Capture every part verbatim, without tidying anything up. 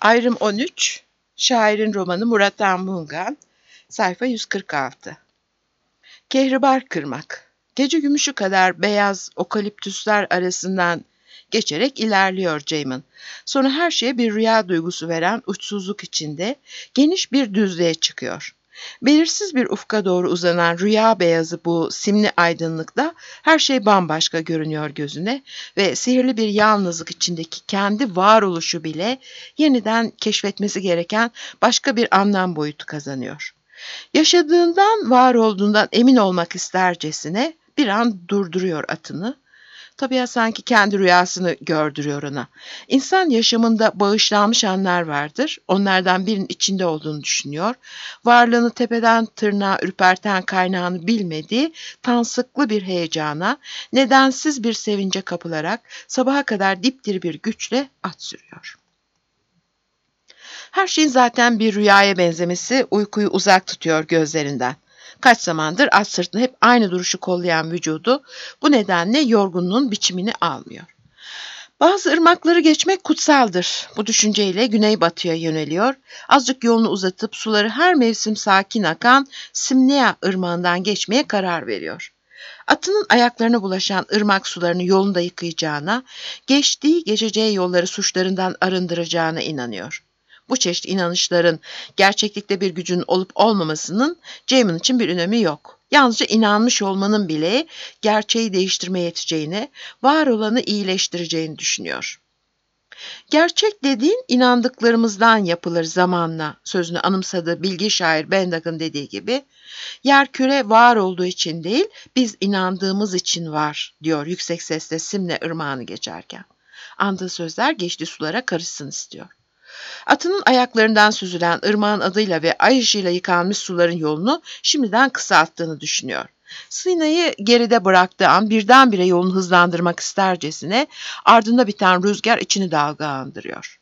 Ayrım on üç, şairin romanı Murat Anmungan, sayfa yüz kırk altı. Kehribar kırmak. Gece gümüşü kadar beyaz okaliptüsler arasından geçerek ilerliyor Ceyman. Sonra her şeye bir rüya duygusu veren uçsuzluk içinde geniş bir düzlüğe çıkıyor. Belirsiz bir ufka doğru uzanan rüya beyazı bu simli aydınlıkta her şey bambaşka görünüyor gözüne ve sihirli bir yalnızlık içindeki kendi varoluşu bile yeniden keşfetmesi gereken başka bir anlam boyutu kazanıyor. Yaşadığından, var olduğundan emin olmak istercesine bir an durduruyor atını. Tabiat sanki kendi rüyasını gördürüyor ona. İnsan yaşamında bağışlanmış anlar vardır. Onlardan birinin içinde olduğunu düşünüyor. Varlığını tepeden tırnağa ürperten kaynağını bilmediği tansıklı bir heyecana, nedensiz bir sevince kapılarak sabaha kadar dipdiri bir güçle at sürüyor. Her şeyin zaten bir rüyaya benzemesi uykuyu uzak tutuyor gözlerinden. Kaç zamandır at sırtında hep aynı duruşu kollayan vücudu bu nedenle yorgunluğun biçimini almıyor. Bazı ırmakları geçmek kutsaldır. Bu düşünceyle güneybatıya yöneliyor. Azıcık yolunu uzatıp suları her mevsim sakin akan Simnea ırmağından geçmeye karar veriyor. Atının ayaklarına bulaşan ırmak sularını yolunda yıkayacağına, geçtiği geçeceği yolları suçlarından arındıracağına inanıyor. Bu çeşit inanışların gerçeklikte bir gücün olup olmamasının Ceyman için bir önemi yok. Yalnızca inanmış olmanın bile gerçeği değiştirmeye yeteceğini, var olanı iyileştireceğini düşünüyor. Gerçek dediğin inandıklarımızdan yapılır zamanla sözünü anımsadığı bilgi şair Bendag'ın dediği gibi, yerküre var olduğu için değil, biz inandığımız için var diyor yüksek sesle Simne ırmağını geçerken. Andığı sözler geçtiği sulara karışsın istiyor. Atının ayaklarından süzülen ırmağın adıyla ve ay ışığıyla yıkanmış suların yolunu şimdiden kısalttığını düşünüyor. Sina'yı geride bıraktığı an birdenbire yolunu hızlandırmak istercesine ardında biten rüzgar içini dalgalandırıyor.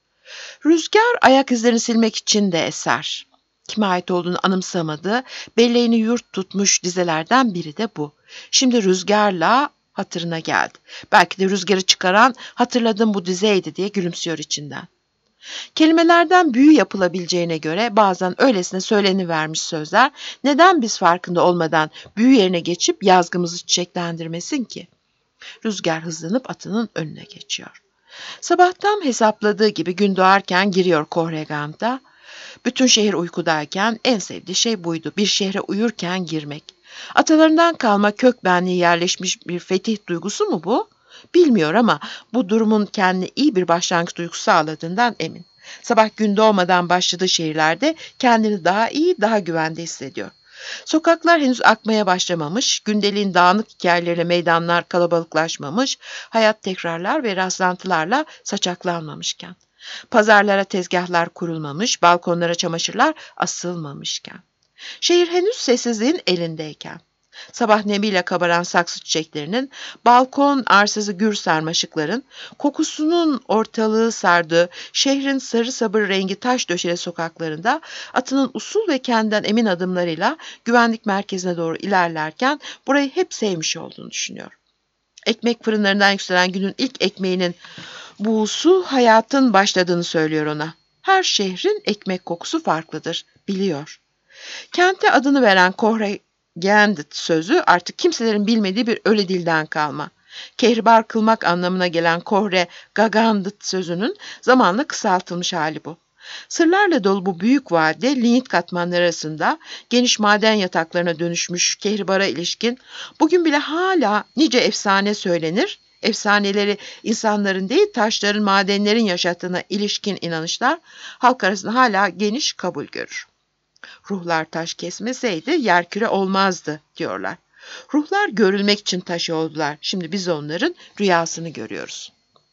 Rüzgar ayak izlerini silmek için de eser. Kime ait olduğunu anımsamadığı, belleğini yurt tutmuş dizelerden biri de bu. Şimdi rüzgarla hatırına geldi. Belki de rüzgarı çıkaran hatırladığım bu dizeydi diye gülümsüyor içinden. Kelimelerden büyü yapılabileceğine göre bazen öylesine söylenivermiş sözler neden biz farkında olmadan büyü yerine geçip yazgımızı çiçeklendirmesin ki? Rüzgar hızlanıp atının önüne geçiyor. Sabahtan hesapladığı gibi gün doğarken giriyor Kohregant'a. Bütün şehir uykudayken en sevdiği şey buydu. Bir şehre uyurken girmek. Atalarından kalma kök benliği yerleşmiş bir fetih duygusu mu bu? Bilmiyor ama bu durumun kendine iyi bir başlangıç duygusu sağladığından emin. Sabah gün doğmadan başladığı şehirlerde kendini daha iyi, daha güvende hissediyor. Sokaklar henüz akmaya başlamamış, gündeliğin dağınık hikayeleriyle meydanlar kalabalıklaşmamış, hayat tekrarlar ve rastlantılarla saçaklanmamışken. Pazarlara tezgahlar kurulmamış, balkonlara çamaşırlar asılmamışken. Şehir henüz sessizliğin elindeyken. Sabah nemiyle kabaran saksı çiçeklerinin, balkon arsızı gür sarmaşıkların, kokusunun ortalığı sardığı şehrin sarı sabır rengi taş döşeli sokaklarında atının usul ve kendinden emin adımlarıyla güvenlik merkezine doğru ilerlerken burayı hep sevmiş olduğunu düşünüyor. Ekmek fırınlarından yükselen günün ilk ekmeğinin buğusu hayatın başladığını söylüyor ona. Her şehrin ekmek kokusu farklıdır, biliyor. Kente adını veren Kohre Gandit sözü artık kimselerin bilmediği bir ölü dilden kalma. Kehribar kılmak anlamına gelen Kohre Gagandit sözünün zamanla kısaltılmış hali bu. Sırlarla dolu bu büyük vade, lignit katmanları arasında geniş maden yataklarına dönüşmüş Kehribara ilişkin bugün bile hala nice efsane söylenir. Efsaneleri insanların değil taşların, madenlerin yaşattığına ilişkin inanışlar halk arasında hala geniş kabul görür. Ruhlar taş kesmeseydi yerküre olmazdı diyorlar. Ruhlar görülmek için taş oldular. Şimdi biz onların rüyasını görüyoruz.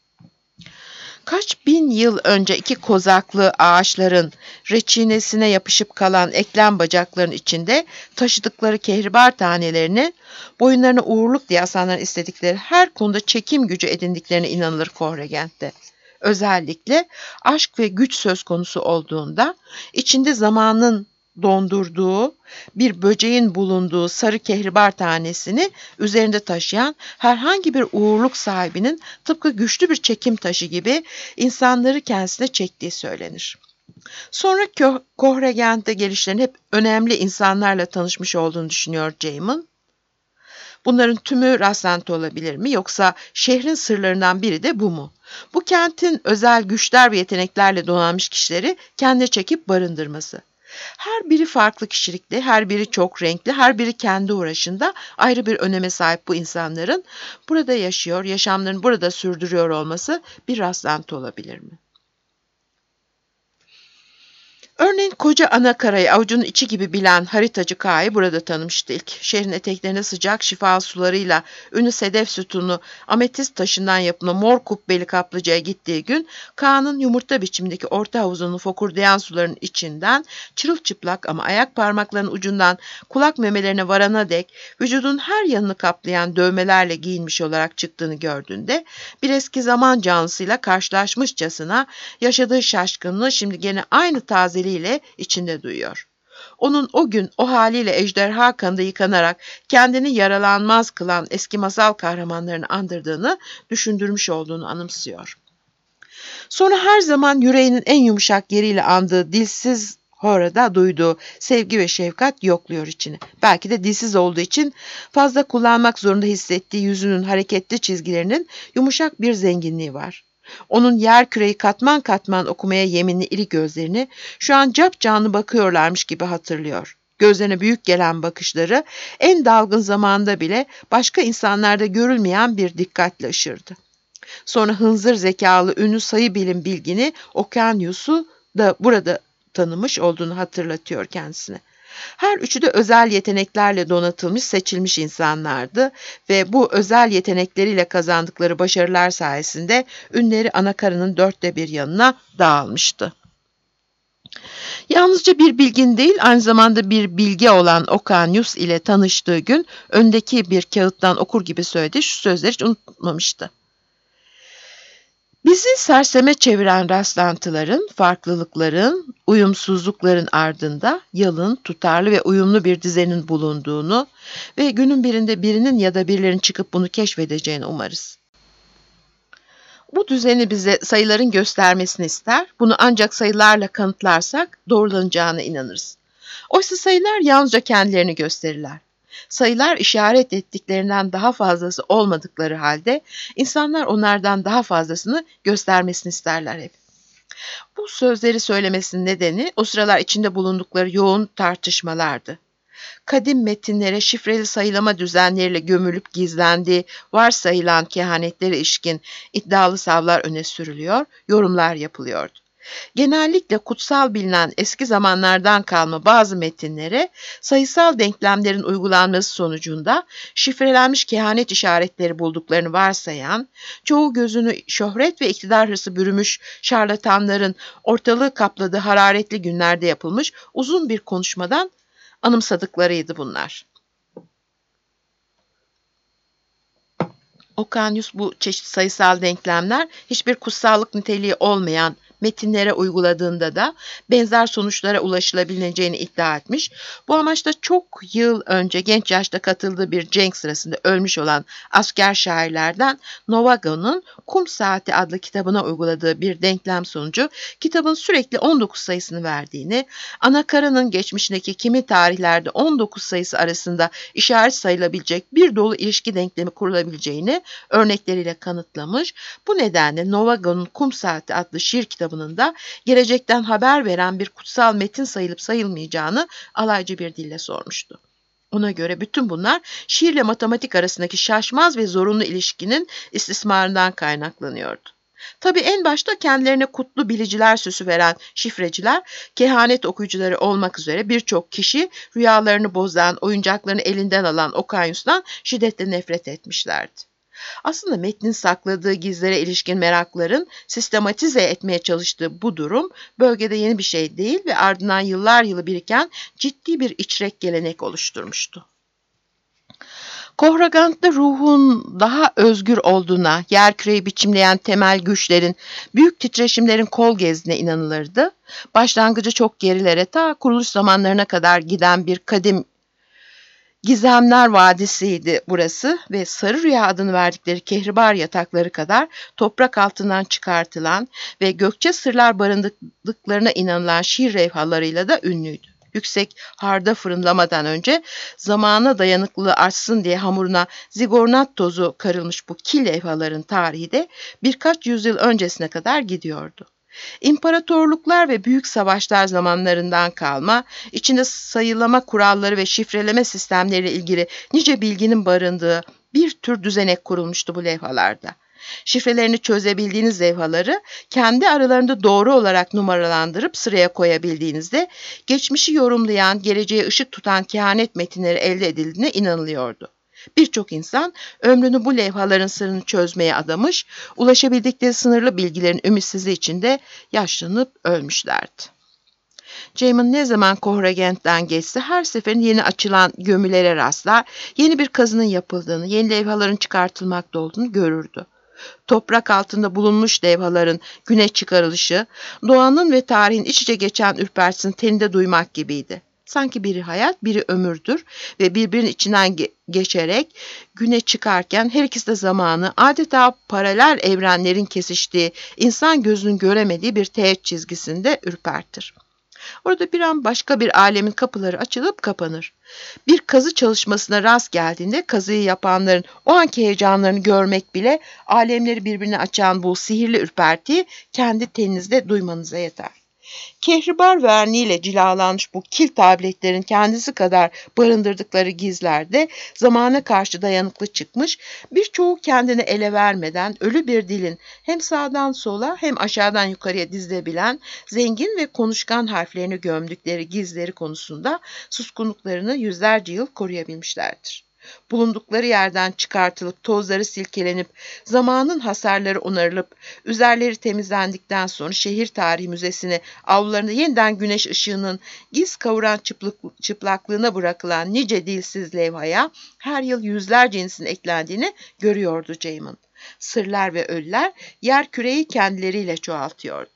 Kaç bin yıl önce iki kozaklı ağaçların reçinesine yapışıp kalan eklem bacakların içinde taşıdıkları kehribar tanelerini, boyunlarına uğurluk diye asanların istedikleri her konuda çekim gücü edindiklerine inanılır Kohregent'te. Özellikle aşk ve güç söz konusu olduğunda içinde zamanın dondurduğu bir böceğin bulunduğu sarı kehribar tanesini üzerinde taşıyan herhangi bir uğurluk sahibinin tıpkı güçlü bir çekim taşı gibi insanları kendisine çektiği söylenir. Sonra Kohregent'e gelişlerin hep önemli insanlarla tanışmış olduğunu düşünüyor Jameson. Bunların tümü rastlantı olabilir mi, yoksa şehrin sırlarından biri de bu mu? Bu kentin özel güçler ve yeteneklerle donanmış kişileri kendine çekip barındırması. Her biri farklı kişilikli, her biri çok renkli, her biri kendi uğraşında ayrı bir öneme sahip bu insanların burada yaşıyor, yaşamlarını burada sürdürüyor olması bir rastlantı olabilir mi? Örneğin koca Anakara'yı avucunun içi gibi bilen haritacı K'yı burada tanımıştı ilk. Şehrin eteklerine sıcak şifa sularıyla ünlü sedef sütunu ametist taşından yapımı mor kubbeli kaplıcaya gittiği gün K'nın yumurta biçimindeki orta havuzunun fokurdayan suların içinden çırılçıplak ama ayak parmaklarının ucundan kulak memelerine varana dek vücudun her yanını kaplayan dövmelerle giyinmiş olarak çıktığını gördüğünde bir eski zaman canlısıyla karşılaşmışçasına yaşadığı şaşkınlığı şimdi gene aynı taze ile içinde duyuyor. Onun o gün o haliyle ejderha kanında yıkanarak kendini yaralanmaz kılan eski masal kahramanlarını andırdığını düşündürmüş olduğunu anımsıyor. Sonra her zaman yüreğinin en yumuşak yeriyle andığı dilsiz Hora'da duyduğu sevgi ve şefkat yokluyor içini. Belki de dilsiz olduğu için fazla kullanmak zorunda hissettiği yüzünün hareketli çizgilerinin yumuşak bir zenginliği var. Onun yer küreyi katman katman okumaya yeminli iri gözlerini şu an capcanlı bakıyorlarmış gibi hatırlıyor. Gözlerine büyük gelen bakışları en dalgın zamanda bile başka insanlarda görülmeyen bir dikkatle ışırdı. Sonra hınzır zekalı ünlü sayı bilim bilgini Okyanus'u da burada tanımış olduğunu hatırlatıyor kendisine. Her üçü de özel yeteneklerle donatılmış, seçilmiş insanlardı ve bu özel yetenekleriyle kazandıkları başarılar sayesinde ünleri Anakara'nın dörtte bir yanına dağılmıştı. Yalnızca bir bilgin değil, aynı zamanda bir bilge olan Okyanus ile tanıştığı gün öndeki bir kağıttan okur gibi söylediği şu sözleri hiç unutmamıştı. Bizi serseme çeviren rastlantıların, farklılıkların, uyumsuzlukların ardında yalın, tutarlı ve uyumlu bir düzenin bulunduğunu ve günün birinde birinin ya da birilerinin çıkıp bunu keşfedeceğini umarız. Bu düzeni bize sayıların göstermesini ister, bunu ancak sayılarla kanıtlarsak doğrulanacağına inanırız. Oysa sayılar yalnızca kendilerini gösterirler. Sayılar işaret ettiklerinden daha fazlası olmadıkları halde insanlar onlardan daha fazlasını göstermesini isterler hep. Bu sözleri söylemesinin nedeni o sıralar içinde bulundukları yoğun tartışmalardı. Kadim metinlere şifreli sayılama düzenleriyle gömülüp gizlendiği varsayılan kehanetlere ilişkin iddialı savlar öne sürülüyor, yorumlar yapılıyordu. Genellikle kutsal bilinen eski zamanlardan kalma bazı metinlere sayısal denklemlerin uygulanması sonucunda şifrelenmiş kehanet işaretleri bulduklarını varsayan, çoğu gözünü şöhret ve iktidar hırsı bürümüş şarlatanların ortalığı kapladığı hararetli günlerde yapılmış uzun bir konuşmadan anımsadıklarıydı bunlar. Okyanus bu çeşit sayısal denklemler hiçbir kutsallık niteliği olmayan metinlere uyguladığında da benzer sonuçlara ulaşılabileceğini iddia etmiş. Bu amaçla çok yıl önce genç yaşta katıldığı bir cenk sırasında ölmüş olan asker şairlerden Novago'nun Kum Saati adlı kitabına uyguladığı bir denklem sonucu kitabın sürekli on dokuz sayısını verdiğini, Anakara'nın geçmişindeki kimi tarihlerde on dokuz sayısı arasında işaret sayılabilecek bir dolu ilişki denklemi kurulabileceğini örnekleriyle kanıtlamış. Bu nedenle Novago'nun Kum Saati adlı şiir kitabı da gelecekten haber veren bir kutsal metin sayılıp sayılmayacağını alaycı bir dille sormuştu. Ona göre bütün bunlar şiirle matematik arasındaki şaşmaz ve zorunlu ilişkinin istismarından kaynaklanıyordu. Tabii en başta kendilerine kutlu biliciler süsü veren şifreciler, kehanet okuyucuları olmak üzere birçok kişi rüyalarını bozan, oyuncaklarını elinden alan Okyanus'tan şiddetle nefret etmişlerdi. Aslında metnin sakladığı gizlere ilişkin merakların sistematize etmeye çalıştığı bu durum bölgede yeni bir şey değil ve ardından yıllar yılı biriken ciddi bir içrek gelenek oluşturmuştu. Kohregant'ta ruhun daha özgür olduğuna, yerküreyi biçimleyen temel güçlerin, büyük titreşimlerin kol gezdiğine inanılırdı. Başlangıcı çok gerilere, ta kuruluş zamanlarına kadar giden bir kadim Gizemler Vadisi'ydi burası ve Sarı Rüya adını verdikleri kehribar yatakları kadar toprak altından çıkartılan ve gökçe sırlar barındırdıklarına inanılan şiir levhalarıyla da ünlüydü. Yüksek harda fırınlamadan önce zamana dayanıklılığı artsın diye hamuruna zigornat tozu karılmış bu kil levhaların tarihi de birkaç yüzyıl öncesine kadar gidiyordu. İmparatorluklar ve büyük savaşlar zamanlarından kalma, içinde sayılama kuralları ve şifreleme sistemleriyle ilgili nice bilginin barındığı bir tür düzenek kurulmuştu bu levhalarda. Şifrelerini çözebildiğiniz levhaları kendi aralarında doğru olarak numaralandırıp sıraya koyabildiğinizde geçmişi yorumlayan, geleceğe ışık tutan kehanet metinleri elde edildiğine inanılıyordu. Birçok insan ömrünü bu levhaların sırrını çözmeye adamış, ulaşabildikleri sınırlı bilgilerin ümitsizliği içinde yaşlanıp ölmüşlerdi. Jamin ne zaman Kohregant'ten geçse her seferinde yeni açılan gömülere rastlar, yeni bir kazının yapıldığını, yeni levhaların çıkartılmakta olduğunu görürdü. Toprak altında bulunmuş levhaların güne çıkarılışı, doğanın ve tarihin iç içe geçen ürpertisini teninde duymak gibiydi. Sanki biri hayat, biri ömürdür ve birbirinin içinden ge- geçerek güne çıkarken her ikisi de zamanı adeta paralel evrenlerin kesiştiği, insan gözünün göremediği bir teğet çizgisinde ürpertir. Orada bir an başka bir alemin kapıları açılıp kapanır. Bir kazı çalışmasına rast geldiğinde kazıyı yapanların o anki heyecanlarını görmek bile alemleri birbirine açan bu sihirli ürpertiyi kendi teninizde duymanıza yeter. Kehribar verniğiyle cilalanmış bu kil tabletlerin kendisi kadar barındırdıkları gizlerde zamana karşı dayanıklı çıkmış, birçoğu kendini ele vermeden ölü bir dilin hem sağdan sola hem aşağıdan yukarıya dizilebilen zengin ve konuşkan harflerini gömdükleri gizleri konusunda suskunluklarını yüzlerce yıl koruyabilmişlerdir. Bulundukları yerden çıkartılıp tozları silkelenip zamanın hasarları onarılıp üzerleri temizlendikten sonra şehir tarihi müzesine avlularında yeniden güneş ışığının giz kavuran çıplık, çıplaklığına bırakılan nice dilsiz levhaya her yıl yüzlerce yenisinin eklendiğini görüyordu Jamin. Sırlar ve ölüler yer küreyi kendileriyle çoğaltıyordu.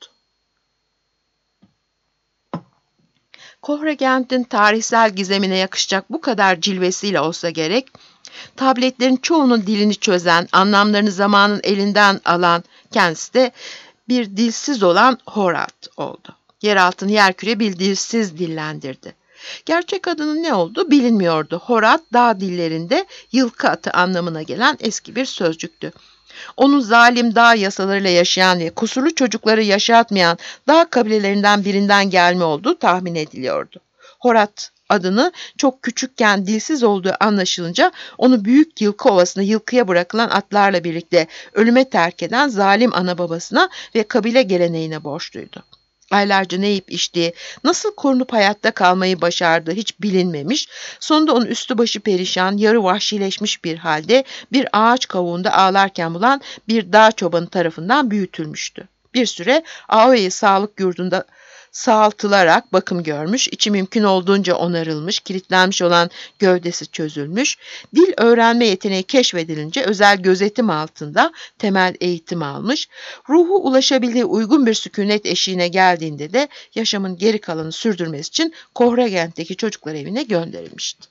Kohregant'in tarihsel gizemine yakışacak bu kadar cilvesiyle olsa gerek, tabletlerin çoğunun dilini çözen, anlamlarını zamanın elinden alan kendisi de bir dilsiz olan Horat oldu. Yeraltını yerküre bir dilsiz dillendirdi. Gerçek adının ne olduğu bilinmiyordu. Horat, dağ dillerinde yılkı atı anlamına gelen eski bir sözcüktü. Onun zalim dağ yasalarıyla yaşayan ve kusurlu çocukları yaşatmayan dağ kabilelerinden birinden gelme olduğu tahmin ediliyordu. Horat adını çok küçükken dilsiz olduğu anlaşılınca onu büyük yılkı ovasına yılkıya bırakılan atlarla birlikte ölüme terk eden zalim ana babasına ve kabile geleneğine borçluydu. Aylarca ne yiyip içtiği, nasıl korunup hayatta kalmayı başardığı hiç bilinmemiş, sonunda onun üstü başı perişan, yarı vahşileşmiş bir halde bir ağaç kavuğunda ağlarken bulan bir dağ çobanı tarafından büyütülmüştü. Bir süre Aoyi sağlık yurdunda sağaltılarak bakım görmüş, içi mümkün olduğunca onarılmış, kilitlenmiş olan gövdesi çözülmüş, dil öğrenme yeteneği keşfedilince özel gözetim altında temel eğitim almış, ruhu ulaşabildiği uygun bir sükunet eşiğine geldiğinde de yaşamın geri kalanını sürdürmesi için Kohregant'teki çocuklar evine gönderilmişti.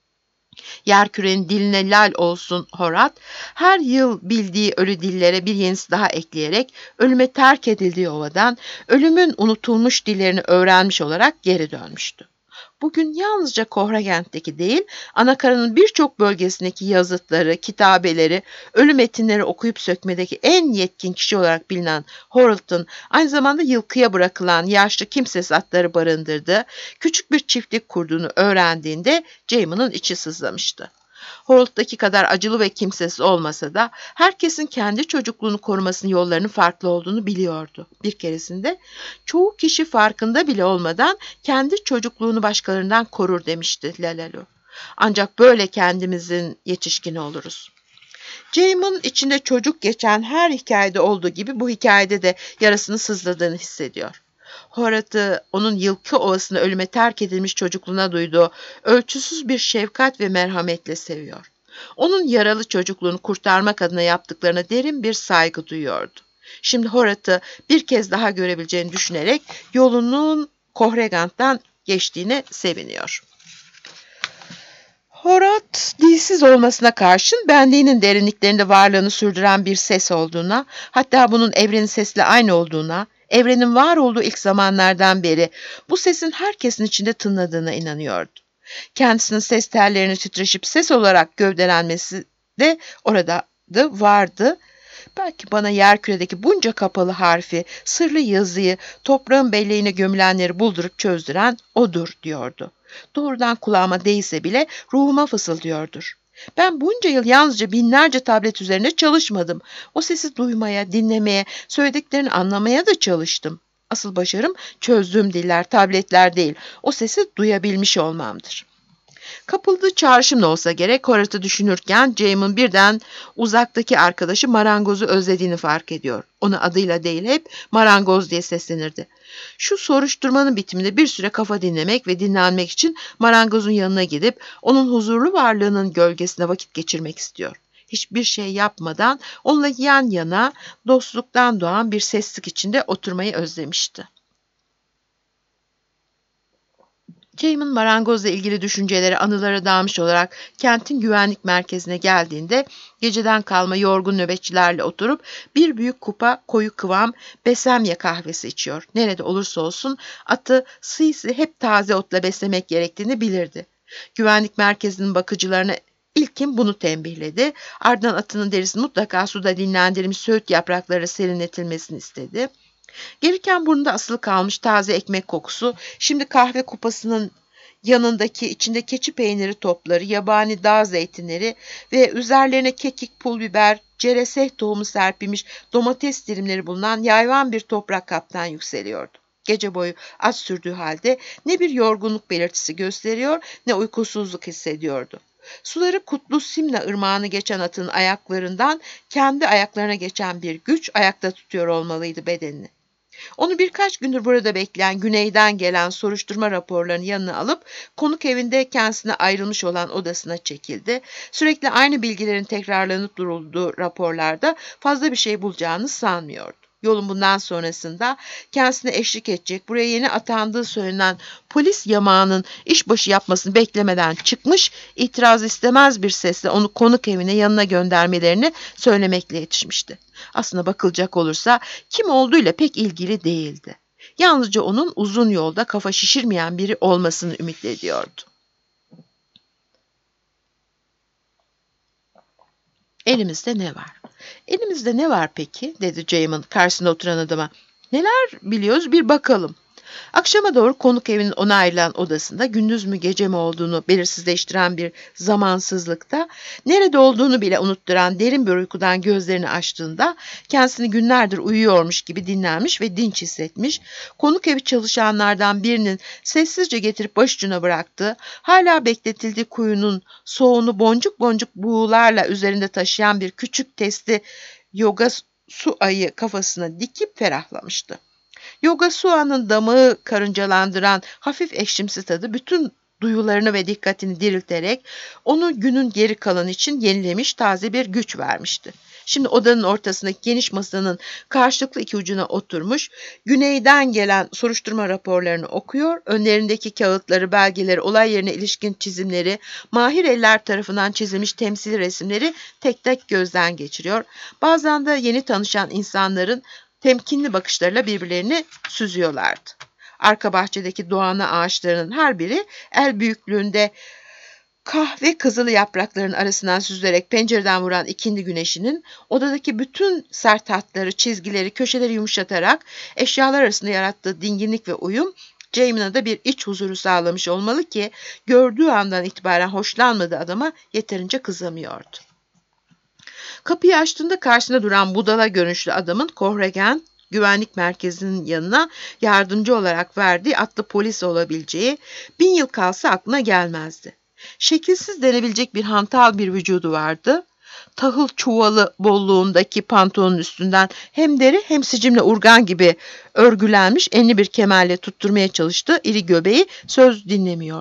Yerkürenin diline lal olsun Horat, her yıl bildiği ölü dillere bir yenisi daha ekleyerek ölüme terk edildiği ovadan ölümün unutulmuş dillerini öğrenmiş olarak geri dönmüştü. Bugün yalnızca Kohregant'teki değil, Anakara'nın birçok bölgesindeki yazıtları, kitabeleri, ölü metinleri okuyup sökmedeki en yetkin kişi olarak bilinen Horat'ın aynı zamanda yılkıya bırakılan yaşlı kimsesiz atları barındırdığı küçük bir çiftlik kurduğunu öğrendiğinde Jamin'in içi sızlamıştı. Horat'taki kadar acılı ve kimsesiz olmasa da herkesin kendi çocukluğunu korumasının yollarının farklı olduğunu biliyordu. Bir keresinde çoğu kişi farkında bile olmadan kendi çocukluğunu başkalarından korur demişti Lalalu. Ancak böyle kendimizin yetişkini oluruz. Jamin içinde çocuk geçen her hikayede olduğu gibi bu hikayede de yarasını sızladığını hissediyor. Horat'ı onun yılkı ovasına ölüme terk edilmiş çocukluğuna duyduğu ölçüsüz bir şefkat ve merhametle seviyor. Onun yaralı çocukluğunu kurtarmak adına yaptıklarına derin bir saygı duyuyordu. Şimdi Horat'ı bir kez daha görebileceğini düşünerek yolunun Kohregant'tan geçtiğine seviniyor. Horat, dilsiz olmasına karşın benliğinin derinliklerinde varlığını sürdüren bir ses olduğuna, hatta bunun evrenin sesiyle aynı olduğuna, evrenin var olduğu ilk zamanlardan beri bu sesin herkesin içinde tınladığına inanıyordu. Kendisinin ses tellerini titreşip ses olarak gövdelenmesi de orada da vardı. Belki bana yerküredeki bunca kapalı harfi, sırlı yazıyı, toprağın belleğine gömülenleri buldurup çözdüren odur diyordu. Doğrudan kulağıma değse bile ruhuma fısıldıyordur. Ben bunca yıl yalnızca binlerce tablet üzerinde çalışmadım. O sesi duymaya, dinlemeye, söylediklerini anlamaya da çalıştım. Asıl başarım çözdüğüm diller, tabletler değil, o sesi duyabilmiş olmamdır. Kapıldığı çağrışım da olsa gerek, Horat'ı düşünürken Jame'ın birden uzaktaki arkadaşı marangozu özlediğini fark ediyor. Onu adıyla değil hep marangoz diye seslenirdi. Şu soruşturmanın bitiminde bir süre kafa dinlemek ve dinlenmek için marangozun yanına gidip onun huzurlu varlığının gölgesinde vakit geçirmek istiyor. Hiçbir şey yapmadan onunla yan yana dostluktan doğan bir sessizlik içinde oturmayı özlemişti. Jame'ın marangozla ilgili düşünceleri anılara dalmış olarak kentin güvenlik merkezine geldiğinde geceden kalma yorgun nöbetçilerle oturup bir büyük kupa koyu kıvam besemye kahvesi içiyor. Nerede olursa olsun atı sıysı hep taze otla beslemek gerektiğini bilirdi. Güvenlik merkezinin bakıcılarına ilkin bunu tembihledi. Ardından atının derisi mutlaka suda dinlendirilmiş söğüt yaprakları serinletilmesini istedi. Gelirken burnunda asılı kalmış taze ekmek kokusu, şimdi kahve kupasının yanındaki içinde keçi peyniri topları, yabani dağ zeytinleri ve üzerlerine kekik, pul biber, cereseh tohumu serpilmiş domates dilimleri bulunan yayvan bir toprak kaptan yükseliyordu. Gece boyu at sürdüğü halde ne bir yorgunluk belirtisi gösteriyor ne uykusuzluk hissediyordu. Suları Kutlu Simna ırmağını geçen atın ayaklarından kendi ayaklarına geçen bir güç ayakta tutuyor olmalıydı bedenini. Onu birkaç gündür burada bekleyen güneyden gelen soruşturma raporlarını yanına alıp konuk evinde kendisine ayrılmış olan odasına çekildi. Sürekli aynı bilgilerin tekrarlanıp durulduğu raporlarda fazla bir şey bulacağını sanmıyordu. Yolun bundan sonrasında kendisine eşlik edecek, buraya yeni atandığı söylenen polis yamağının işbaşı yapmasını beklemeden çıkmış, itiraz istemez bir sesle onu konuk evine yanına göndermelerini söylemekle yetişmişti. Aslına bakılacak olursa kim olduğuyla pek ilgili değildi. Yalnızca onun uzun yolda kafa şişirmeyen biri olmasını ümit ediyordu. Elimizde ne var? Elimizde ne var peki? Dedi Jame'ın karşısında oturan adama. Neler biliyoruz bir bakalım. Akşama doğru konuk evinin ona ayrılan odasında gündüz mü gece mi olduğunu belirsizleştiren bir zamansızlıkta, nerede olduğunu bile unutturan derin bir uykudan gözlerini açtığında kendisini günlerdir uyuyormuş gibi dinlenmiş ve dinç hissetmiş, konuk evi çalışanlardan birinin sessizce getirip başucuna bıraktığı, hala bekletildiği kuyunun soğunu boncuk boncuk buğularla üzerinde taşıyan bir küçük testi yoga su ayı kafasına dikip ferahlamıştı. Yoga Sua'nın damağı karıncalandıran hafif ekşimsi tadı bütün duyularını ve dikkatini dirilterek onu günün geri kalanı için yenilemiş taze bir güç vermişti. Şimdi odanın ortasındaki geniş masanın karşılıklı iki ucuna oturmuş, güneyden gelen soruşturma raporlarını okuyor, önlerindeki kağıtları, belgeleri, olay yerine ilişkin çizimleri, mahir eller tarafından çizilmiş temsili resimleri tek tek gözden geçiriyor. Bazen de yeni tanışan insanların temkinli bakışlarıyla birbirlerini süzüyorlardı. Arka bahçedeki doğanı ağaçlarının her biri el büyüklüğünde kahve kızılı yaprakların arasından süzülerek pencereden vuran ikindi güneşinin odadaki bütün sert hatları, çizgileri, köşeleri yumuşatarak eşyalar arasında yarattığı dinginlik ve uyum Jame'ına da bir iç huzuru sağlamış olmalı ki gördüğü andan itibaren hoşlanmadığı adama yeterince kızamıyordu. Kapıyı açtığında karşısında duran budala görünüşlü adamın Kohregant güvenlik merkezinin yanına yardımcı olarak verdiği atlı polis olabileceği bin yıl kalsa aklına gelmezdi. Şekilsiz denebilecek bir hantal bir vücudu vardı. Tahıl çuvalı bolluğundaki pantolonun üstünden hem deri hem sicimle urgan gibi örgülenmiş enli bir kemerle tutturmaya çalıştığı iri göbeği söz dinlemiyordu.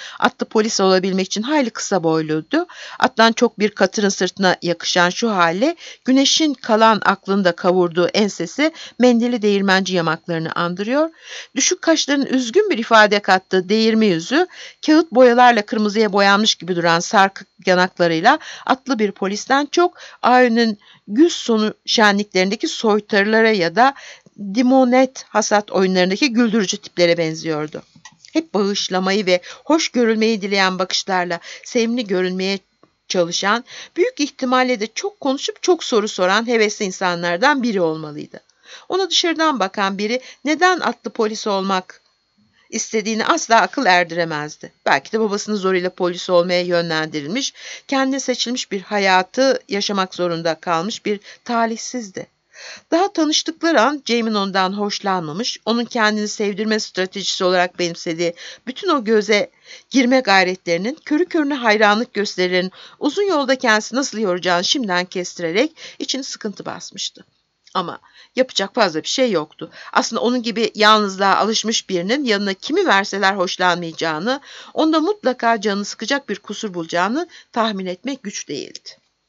Atlı polis olabilmek için hayli kısa boyluydu. Attan çok bir katırın sırtına yakışan şu hale, güneşin kalan aklında kavurduğu ensesi mendili değirmenci yamaklarını andırıyor. Düşük kaşların üzgün bir ifade kattığı değirmi yüzü, kağıt boyalarla kırmızıya boyanmış gibi duran sarkık yanaklarıyla atlı bir polisten çok Aö'nün güz sonu şenliklerindeki soytarılara ya da dimonet hasat oyunlarındaki güldürücü tiplere benziyordu. Hep bağışlamayı ve hoş görülmeyi dileyen bakışlarla sevimli görünmeye çalışan, büyük ihtimalle de çok konuşup çok soru soran hevesli insanlardan biri olmalıydı. Ona dışarıdan bakan biri neden atlı polis olmak istediğini asla akıl erdiremezdi. Belki de babasının zoruyla polis olmaya yönlendirilmiş, kendi seçilmiş bir hayatı yaşamak zorunda kalmış bir talihsizdi. Daha tanıştıkları an Jamie'nin ondan hoşlanmamış, onun kendini sevdirme stratejisi olarak benimsediği bütün o göze girme gayretlerinin, körü körüne hayranlık gösterilerinin uzun yolda kendisi nasıl yoracağını şimdiden kestirerek içini sıkıntı basmıştı. Ama yapacak fazla bir şey yoktu. Aslında onun gibi yalnızlığa alışmış birinin yanına kimi verseler hoşlanmayacağını, onda mutlaka canını sıkacak bir kusur bulacağını tahmin etmek güç değildi.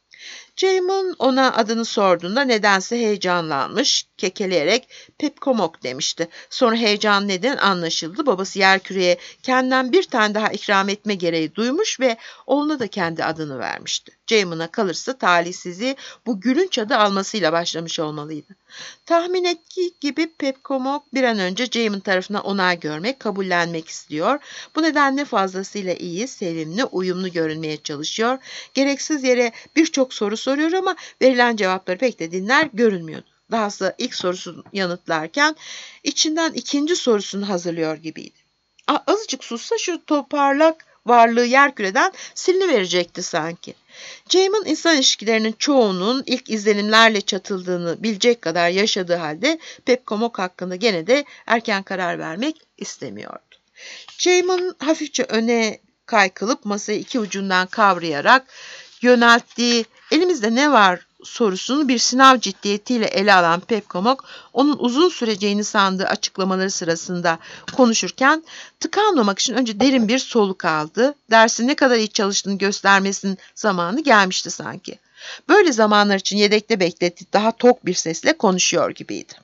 Jamie ona adını sorduğunda nedense heyecanlanmış, kekeleyerek Pepkomok demişti. Sonra heyecan neden anlaşıldı. Babası yerküreye kendinden bir tane daha ikram etme gereği duymuş ve oğluna da kendi adını vermişti. Jamie'na kalırsa talihsizliği bu gülünç adı almasıyla başlamış olmalıydı. Tahmin ettiği gibi Pepkomok bir an önce Jamie tarafına onay görmek, kabullenmek istiyor. Bu nedenle fazlasıyla iyi, sevimli, uyumlu görünmeye çalışıyor. Gereksiz yere birçok soru soruyor ama verilen cevapları pek de dinler görünmüyordu. Dahası ilk sorusunu yanıtlarken içinden ikinci sorusunu hazırlıyor gibiydi. Azıcık sussa şu toparlak varlığı yerküreden siliniverecekti sanki. Jamie'nin insan ilişkilerinin çoğunun ilk izlenimlerle çatıldığını bilecek kadar yaşadığı halde Pepkomok hakkında gene de erken karar vermek istemiyordu. Jamie'nin hafifçe öne kaykılıp masayı iki ucundan kavrayarak yönelttiği "Elimizde ne var?" sorusunu bir sınav ciddiyetiyle ele alan Pepkomok, onun uzun süreceğini sandığı açıklamaları sırasında konuşurken tıkanmamak için önce derin bir soluk aldı. Dersin ne kadar iyi çalıştığını göstermesinin zamanı gelmişti sanki. Böyle zamanlar için yedekte beklettiği daha tok bir sesle konuşuyor gibiydi.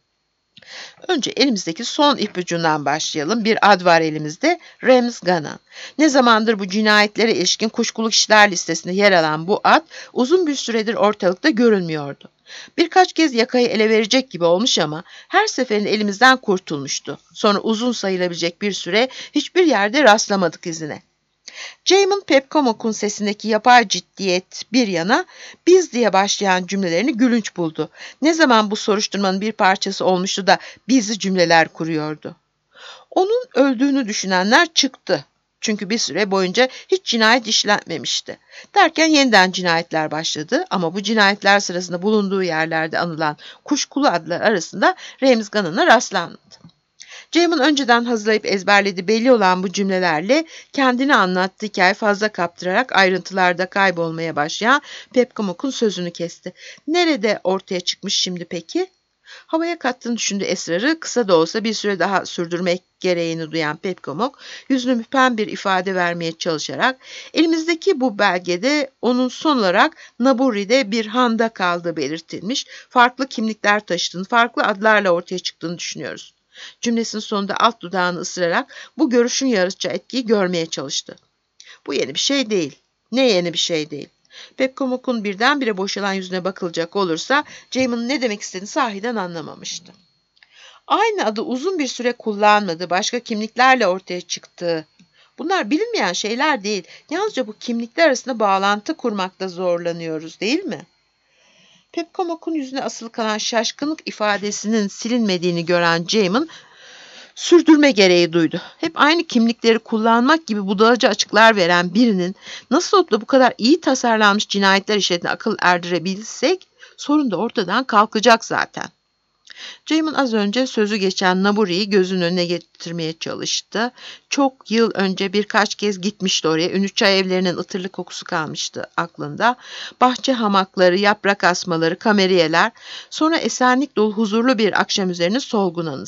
Önce elimizdeki son ipucundan başlayalım. Bir ad var elimizde, Rams Gunnan. Ne zamandır bu cinayetlere ilişkin kuşkulu kişiler listesinde yer alan bu ad uzun bir süredir ortalıkta görünmüyordu. Birkaç kez yakayı ele verecek gibi olmuş ama her seferinde elimizden kurtulmuştu. Sonra uzun sayılabilecek bir süre hiçbir yerde rastlamadık izine. Jamie Pepkomok'un sesindeki yapay ciddiyet bir yana "biz" diye başlayan cümlelerini gülünç buldu. Ne zaman bu soruşturmanın bir parçası olmuştu da "biz'i" cümleler kuruyordu. Onun öldüğünü düşünenler çıktı. Çünkü bir süre boyunca hiç cinayet işlenmemişti. Derken yeniden cinayetler başladı ama bu cinayetler sırasında bulunduğu yerlerde anılan kuşkulu adlar arasında Rams Gunnan'a rastlanmadı. Jamie'nin önceden hazırlayıp ezberlediği belli olan bu cümlelerle kendini anlattığı hikaye fazla kaptırarak ayrıntılarda kaybolmaya başlayan Pepkomok'un sözünü kesti. Nerede ortaya çıkmış şimdi peki? Havaya kattığını düşündüğü esrarı kısa da olsa bir süre daha sürdürmek gereğini duyan Pepkomok, yüzünü müphem bir ifade vermeye çalışarak elimizdeki bu belgede onun son olarak Naburi'de bir handa kaldığı belirtilmiş, farklı kimlikler taşıdığını, farklı adlarla ortaya çıktığını düşünüyoruz. Cümlesinin sonunda alt dudağını ısırarak bu görüşün yaratacağı etkiyi görmeye çalıştı. Bu yeni bir şey değil. Ne yeni bir şey değil. Pepkomok'un birdenbire boşalan yüzüne bakılacak olursa Jamie'nin ne demek istediğini sahiden anlamamıştı. Aynı adı uzun bir süre kullanmadı, başka kimliklerle ortaya çıktığı. Bunlar bilinmeyen şeyler değil. Yalnızca bu kimlikler arasında bağlantı kurmakta zorlanıyoruz, değil mi? Pepkomok'un yüzüne asılı kalan şaşkınlık ifadesinin silinmediğini gören Jamie sürdürme gereği duydu. Hep aynı kimlikleri kullanmak gibi budalaca açıklar veren birinin nasıl olup da bu kadar iyi tasarlanmış cinayetler işlediğine akıl erdirebilsek sorun da ortadan kalkacak zaten. Jamie az önce sözü geçen Naburi'yi gözünün önüne getirmeye çalıştı. Çok yıl önce birkaç kez gitmişti oraya. Ünlü çay evlerinin ıtırlı kokusu kalmıştı aklında. Bahçe hamakları, yaprak asmaları, kameriyeler, sonra esenlik dolu huzurlu bir akşam üzerinin solgun anısı.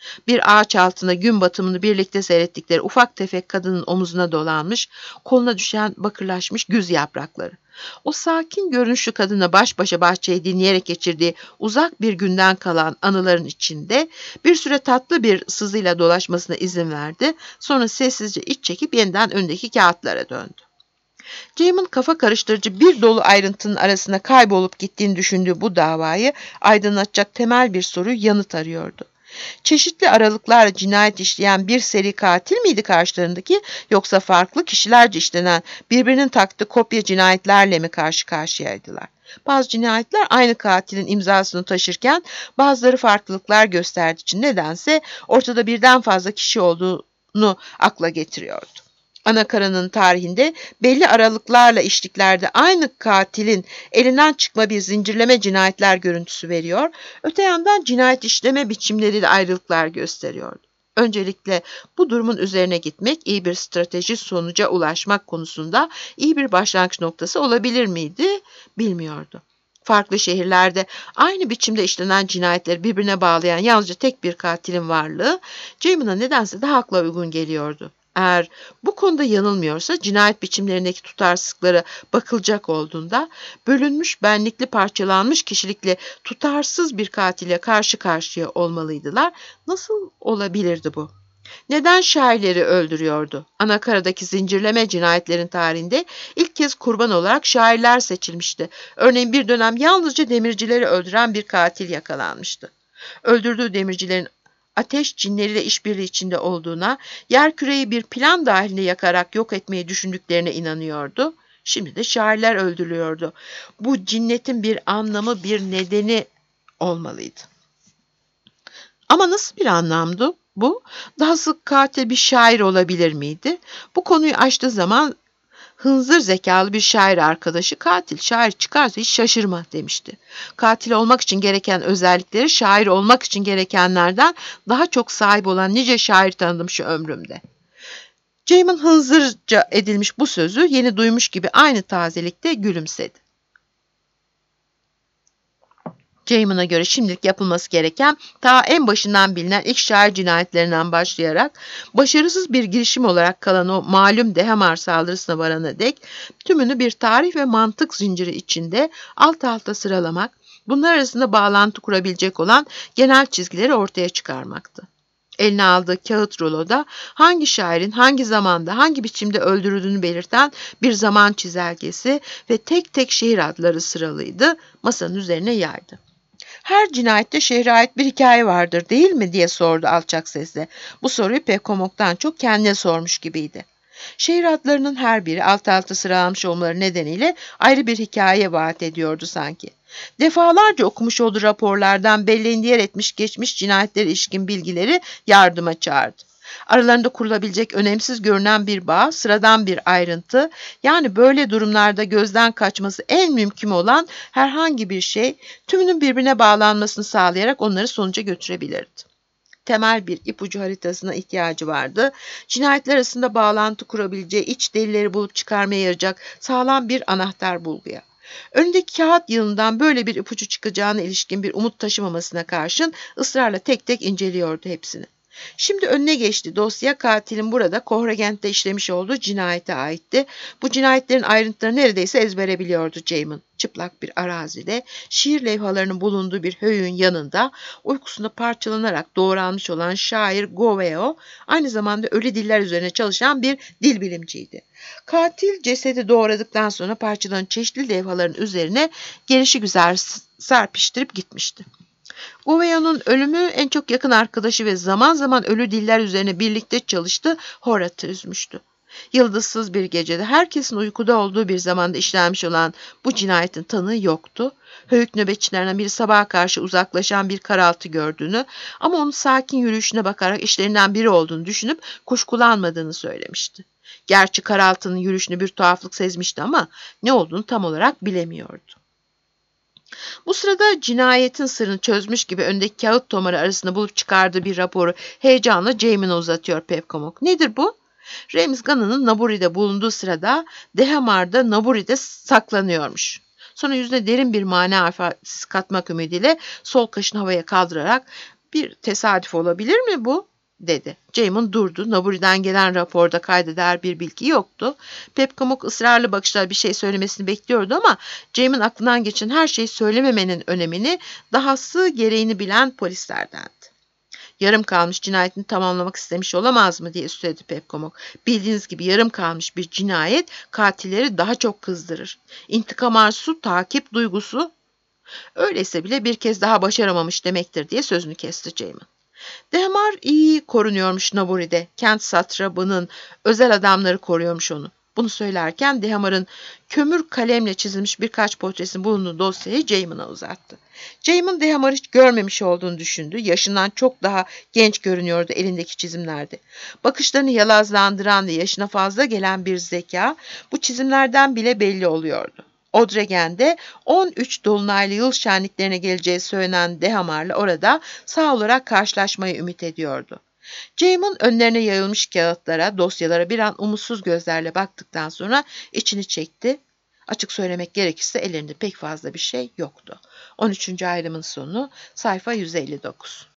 Bir ağaç altında gün batımını birlikte seyrettikleri ufak tefek kadının omuzuna dolanmış, koluna düşen bakırlaşmış güz yaprakları. O sakin görünüşlü kadınla baş başa bahçeyi dinleyerek geçirdiği uzak bir günden kalan anıların içinde bir süre tatlı bir sızıyla dolaşmasına izin verdi. Sonra sessizce iç çekip yeniden öndeki kağıtlara döndü. James'in kafa karıştırıcı bir dolu ayrıntının arasına kaybolup gittiğini düşündüğü bu davayı aydınlatacak temel bir soru yanıt arıyordu. Çeşitli aralıklarla cinayet işleyen bir seri katil miydi karşılarındaki, yoksa farklı kişilerce işlenen birbirinin taktığı kopya cinayetlerle mi karşı karşıyaydılar? Bazı cinayetler aynı katilin imzasını taşırken bazıları farklılıklar gösterdiği için nedense ortada birden fazla kişi olduğunu akla getiriyordu. Anakaranın tarihinde belli aralıklarla işliklerde aynı katilin elinden çıkma bir zincirleme cinayetler görüntüsü veriyor, öte yandan cinayet işleme biçimleriyle ayrılıklar gösteriyordu. Öncelikle bu durumun üzerine gitmek, iyi bir strateji sonuca ulaşmak konusunda iyi bir başlangıç noktası olabilir miydi, bilmiyordu. Farklı şehirlerde aynı biçimde işlenen cinayetleri birbirine bağlayan yalnızca tek bir katilin varlığı, James'a nedense daha akla uygun geliyordu. Eğer bu konuda yanılmıyorsa cinayet biçimlerindeki tutarsızlıklara bakılacak olduğunda bölünmüş, benlikli, parçalanmış kişilikle tutarsız bir katile karşı karşıya olmalıydılar. Nasıl olabilirdi bu? Neden şairleri öldürüyordu? Anakaradaki zincirleme cinayetlerin tarihinde ilk kez kurban olarak şairler seçilmişti. Örneğin bir dönem yalnızca demircileri öldüren bir katil yakalanmıştı. Öldürdüğü demircilerin ateş cinleriyle işbirliği içinde olduğuna, yerküreyi bir plan dahilinde yakarak yok etmeyi düşündüklerine inanıyordu. Şimdi de şairler öldürülüyordu. Bu cinnetin bir anlamı, bir nedeni olmalıydı. Ama nasıl bir anlamdı bu? Daha sık katil bir şair olabilir miydi? Bu konuyu açtığı zaman hınzır zekalı bir şair arkadaşı, katil şair çıkarsa hiç şaşırma demişti. Katil olmak için gereken özellikleri şair olmak için gerekenlerden daha çok sahip olan nice şair tanıdım şu ömrümde. James'in hınzırca edilmiş bu sözü yeni duymuş gibi aynı tazelikte gülümsedi. James'a göre şimdilik yapılması gereken, ta en başından bilinen ilk şair cinayetlerinden başlayarak başarısız bir girişim olarak kalan o malum Dehamar saldırısına varana dek tümünü bir tarih ve mantık zinciri içinde alt alta sıralamak, bunlar arasında bağlantı kurabilecek olan genel çizgileri ortaya çıkarmaktı. Eline aldığı kağıt ruloda hangi şairin hangi zamanda hangi biçimde öldürüldüğünü belirten bir zaman çizelgesi ve tek tek şehir adları sıralıydı, masanın üzerine yaydı. Her cinayette şehre ait bir hikaye vardır değil mi diye sordu alçak sesle. Bu soruyu Pevkomok'tan çok kendine sormuş gibiydi. Şehir adlarının her biri alt alta sıralanmış olmaları nedeniyle ayrı bir hikaye vaat ediyordu sanki. Defalarca okumuş olduğu raporlardan belleğinde yer etmiş geçmiş cinayetlere ilişkin bilgileri yardıma çağırdı. Aralarında kurulabilecek önemsiz görünen bir bağ, sıradan bir ayrıntı, yani böyle durumlarda gözden kaçması en mümkün olan herhangi bir şey, tümünün birbirine bağlanmasını sağlayarak onları sonuca götürebilirdi. Temel bir ipucu haritasına ihtiyacı vardı. Cinayetler arasında bağlantı kurabileceği, iç delilleri bulup çıkarmaya yarayacak sağlam bir anahtar bulguya. Önündeki kağıt yığınından böyle bir ipucu çıkacağına ilişkin bir umut taşımamasına karşın ısrarla tek tek inceliyordu hepsini. Şimdi önüne geçti. Dosya katilin burada Kohregent'te işlemiş olduğu cinayete aitti. Bu cinayetlerin ayrıntılarını neredeyse ezbere biliyordu James'in. Çıplak bir arazide, şiir levhalarının bulunduğu bir höyüğün yanında, uykusunda parçalanarak doğranmış olan şair Goveo, aynı zamanda ölü diller üzerine çalışan bir dil bilimciydi. Katil cesedi doğradıktan sonra parçalanan çeşitli levhaların üzerine gelişigüzel serpiştirip gitmişti. Goveo'nun ölümü en çok yakın arkadaşı ve zaman zaman ölü diller üzerine birlikte çalıştı, Horat'ı üzmüştü. Yıldızsız bir gecede herkesin uykuda olduğu bir zamanda işlenmiş olan bu cinayetin tanığı yoktu. Höyük nöbetçilerinden biri sabaha karşı uzaklaşan bir karaltı gördüğünü ama onun sakin yürüyüşüne bakarak işlerinden biri olduğunu düşünüp kuşkulanmadığını söylemişti. Gerçi karaltının yürüyüşünde bir tuhaflık sezmişti ama ne olduğunu tam olarak bilemiyordu. Bu sırada cinayetin sırrını çözmüş gibi öndeki kağıt tomarı arasında bulup çıkardığı bir raporu heyecanla James'e uzatıyor Pevkomok. Nedir bu? James Gunn'ın Naburi'de bulunduğu sırada Dehamar'da Naburi'de saklanıyormuş. Sonra yüzüne derin bir mana ifadesi katmak ümidiyle sol kaşını havaya kaldırarak Bir tesadüf olabilir mi bu? Dedi. Jamon durdu. Naburi'den gelen raporda kaydeder bir bilgi yoktu. Pepkamuk ısrarlı bakışla bir şey söylemesini bekliyordu ama Jamon aklından geçen her şeyi söylememenin önemini, dahası gereğini bilen polislerdendi. Yarım kalmış cinayetini tamamlamak istemiş olamaz mı diye üstledi Pepkamuk. Bildiğiniz gibi yarım kalmış bir cinayet katilleri daha çok kızdırır. İntikam arzusu, takip duygusu, öyleyse bile bir kez daha başaramamış demektir diye sözünü kesti Jamon. Dehmar iyi korunuyormuş Naburi'de. Kent satrabının özel adamları koruyormuş onu. Bunu söylerken Dehmar'ın kömür kalemle çizilmiş birkaç portresinin bulunduğu dosyayı Jamon'a uzattı. Jamon Dehmar'ı hiç görmemiş olduğunu düşündü. Yaşından çok daha genç görünüyordu elindeki çizimlerde. Bakışlarını yalazlandıran ve yaşına fazla gelen bir zeka bu çizimlerden bile belli oluyordu. Odregen'de on üç dolunaylı yıl şenliklerine geleceği söylenen Dehamar'la orada sağ olarak karşılaşmayı ümit ediyordu. Jamon önlerine yayılmış kağıtlara, dosyalara bir an umutsuz gözlerle baktıktan sonra içini çekti. Açık söylemek gerekirse ellerinde pek fazla bir şey yoktu. on üçüncü ayrımın sonu, sayfa yüz elli dokuz.